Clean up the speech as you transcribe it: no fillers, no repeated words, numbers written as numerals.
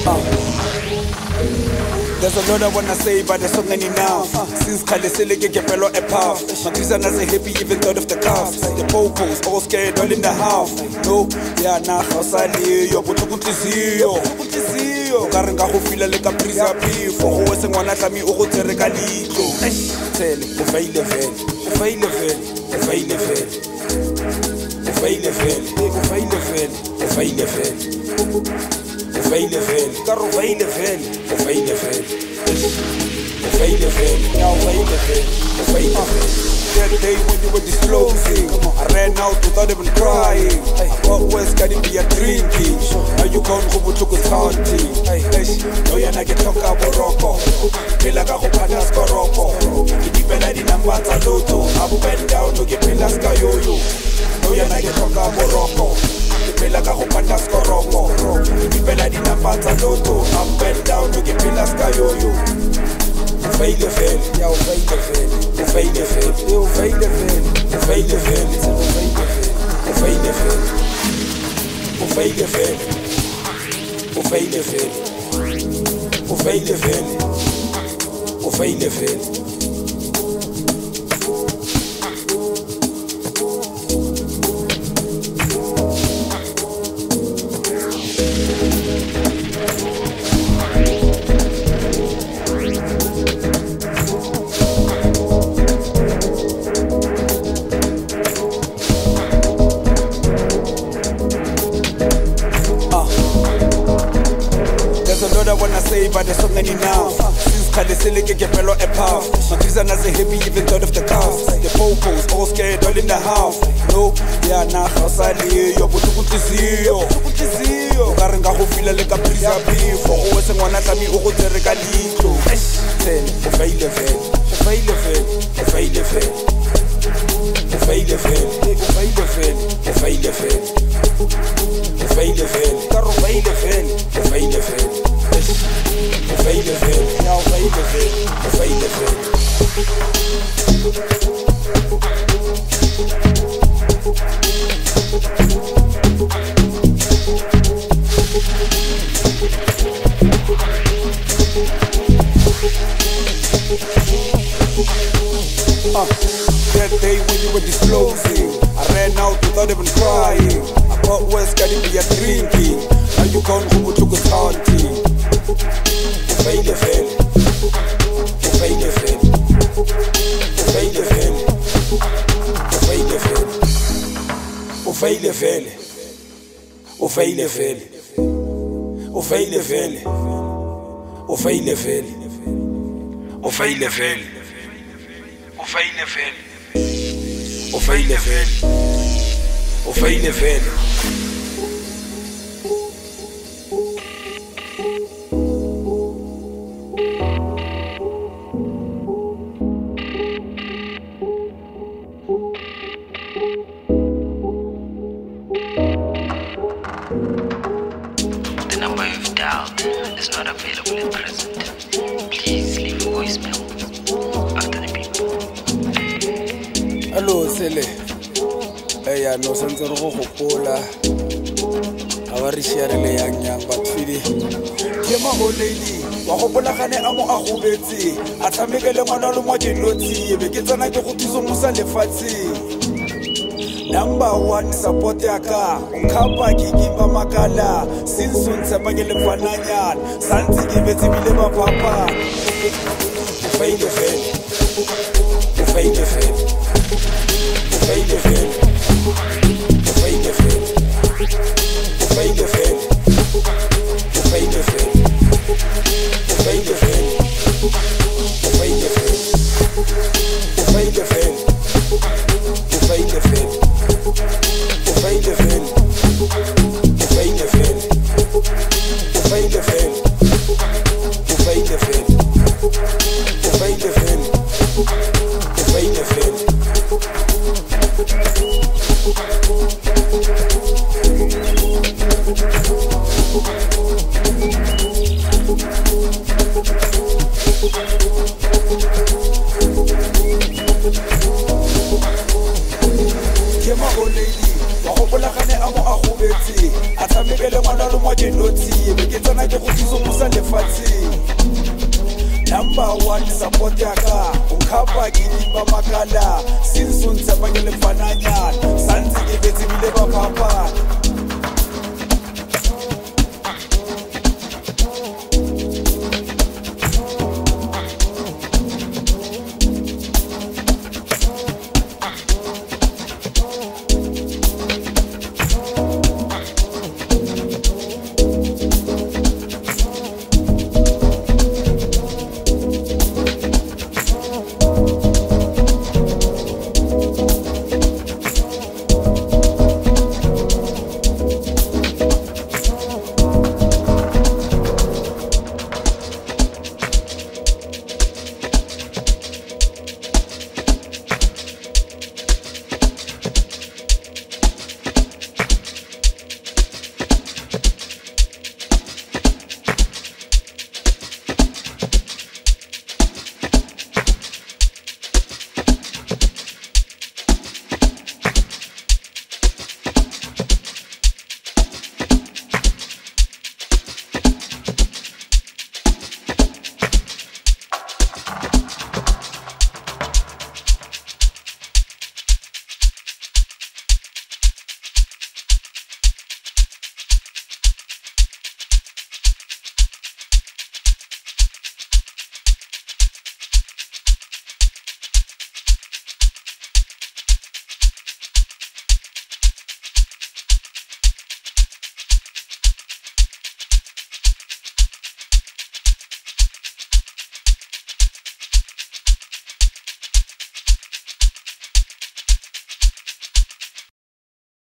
There's a lot I wanna say, but there's so many now. Since Kalisele get fellow a path. My prison as a happy even thought of the calf. The popos all scared, all in the house. No, yeah, nah, Osali, yo, but to Tizio. Karenga go fila le ka prisa pifo go se ngwana tlami o go tsere ka litlo tsele o faile vele o faile vele o faile vele o faile vele o faile vele o faile vele o faile vele ka ro faile vele o faile vele o faile vele ya o faile vele o faile vele. That day when you were disclosing, I ran out without even crying. I thought West got be a drinking. Now you can't go to the hunting. No, you're not getting talk about Rocco. Feel like I hope I ask for Rocco. You depend on the number of Loto. I'm bent down to get Pilas Kayoyo. No, you're not getting talk about Rocco. Feel like I hope I ask for Rocco. You depend on the number of Loto. I'm bent down to get Pilas Kayoyo. Faile vele, ja o faile vele, o faile vele, o faile vele, o faile vele, o faile vele, o faile vele, o faile vele, o faile vele, o faile vele. I wanna say, but there's so many now. Since Kalisele get fellow a path. My prison as a happy even thought of the calf. The popos all scared, all in the house. No, yeah, nah, Osali, yo, but to Tizio. Karenga go fila le ka prisa pifo go se ngwana tlami o go tsere ka litlo tsele o faile vele o faile vele o faile vele o faile vele o faile vele o faile vele o faile vele ka ro faile vele o faile vele o faile vele ya o faile vele o faile vele. That day when you were disclosing, I ran out without even crying. I thought West got be a drinking. Now you can't go to the hunting. O faile vele, o faile vele, o faile vele, o faile vele, o faile vele, o faile vele, o faile vele, o faile vele, o faile vele. O faile vele, o faile vele, o faile vele. The number you've dialed is not available at present. Please leave a voicemail after the beep. Hello, Sele. Eya no sentse re go gopola. A ba re share le yang but fili. Ke ma go lady. Wa go bolagane a mo a go betse. A tsamekele ngwana le mo dinotsi. Be ke tsana ke go thuso mo sa lefatsheng. Number 1 support ya ka. Ukhapa ke kimba makala. Sinsun tsepanye le fananyana. Santsi ke betse bile ba papa. Faile vele. O faile vele. O faile vele. O faile vele. O faile vele. O faile vele. O faile vele. O faile vele. O faile vele. O faile vele. O faile vele. O faile vele. O faile vele. O faile vele. O faile vele. O faile vele. Ke ma go lady wa go bolagane a mo a go betse a tsamekele ngwana le mo dinotsi party be ke tsena ke go susumosa lefatsheng. Number one support yaka ukhapa ke dipa makala since o ntshepa ke le fananyana santse ke betse bile ba phapana